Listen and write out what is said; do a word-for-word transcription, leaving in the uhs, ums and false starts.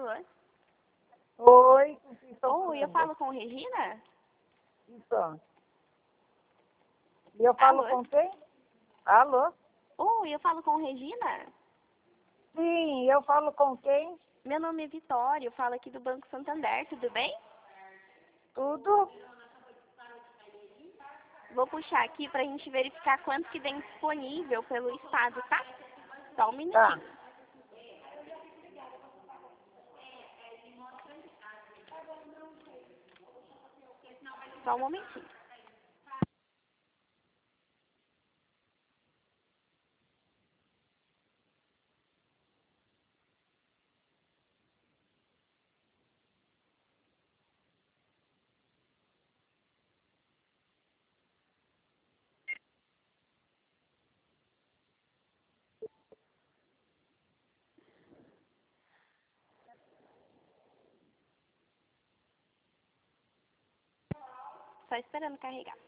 Alô? Oi, com quem estou Oi, eu falando? falo com Regina? Isso. E eu falo Alô? com quem? Alô? Oi, eu falo com Regina? Sim, eu falo com quem? Meu nome é Vitória, eu falo aqui do Banco Santander, tudo bem? Tudo? Vou puxar aqui pra gente verificar quanto que tem disponível pelo estado, tá? Só um Tá. minutinho. Só um momentinho. Só esperando carregar.